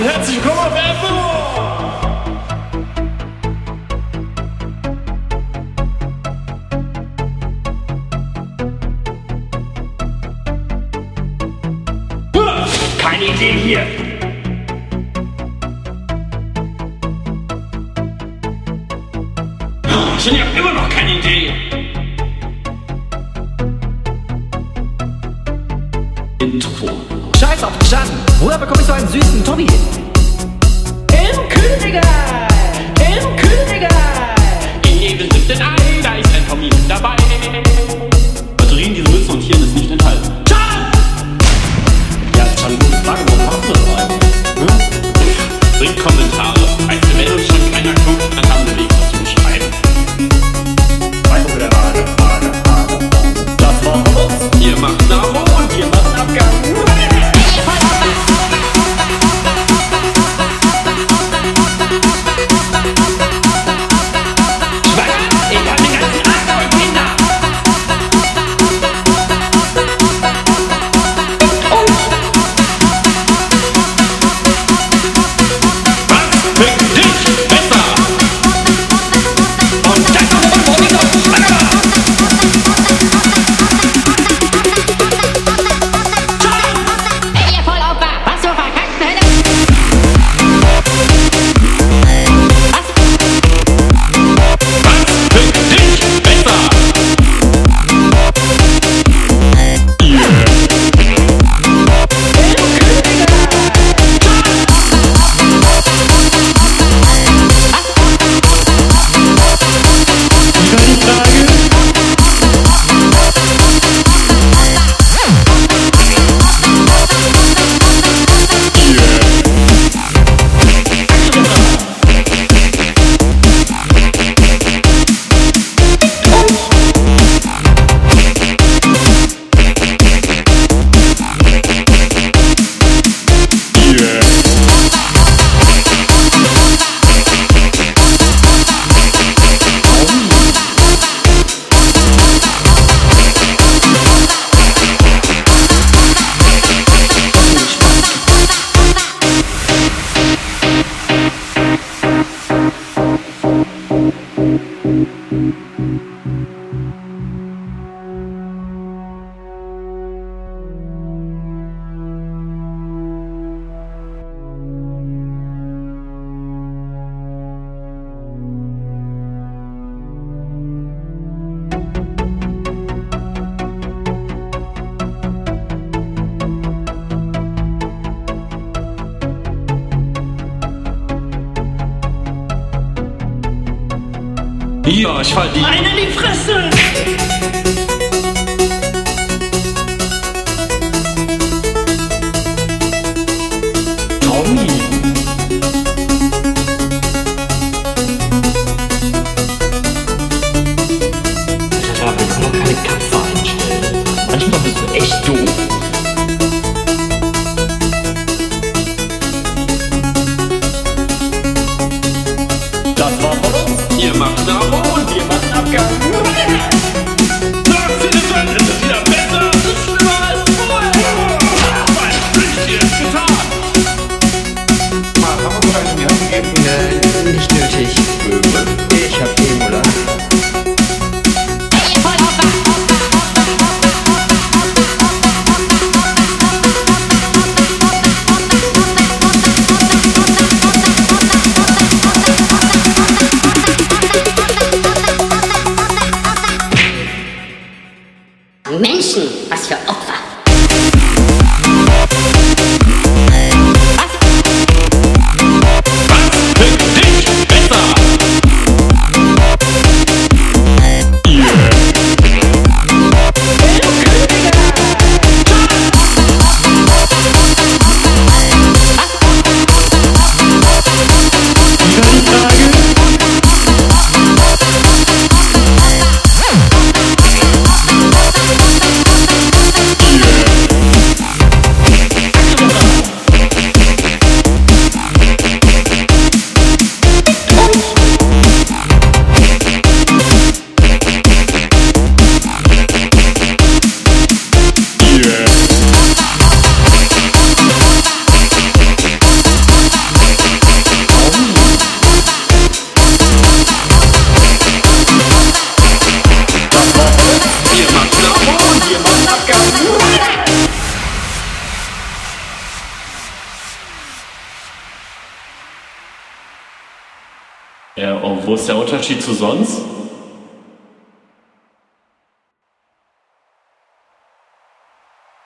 herzlich willkommen auf Erfurt! Keine Idee hier! Ich habe immer noch keine Idee! Intro. Scheiß auf Jan! Woher bekomme ich so einen süßen Tommy? Im Kühlregal! Im Kühlregal! In jedem 7. Ei, da ist ein Tommy dabei. Batterien, diese Mütze und Hirn ist nicht enthalten. Jan! Ja, das ist eine gute Frage, warum machen wir das eigentlich? Bringt Kommentare. Weißt du, wenn uns schon keiner guckt, dann haben wir nichts dazu schreiben. Weiter wieder Frage. Das war von uns. Ihr macht ein Abo und ihr macht einen Abgang. Ja, ich fall die. Eine in die Fresse! Tommy. Ja, wir können doch keine Katze einstellen. Manchmal bist du echt doof. Das war von uns. Ihr macht ein Abo und wir machen Abgang. wo ist der Unterschied zu sonst?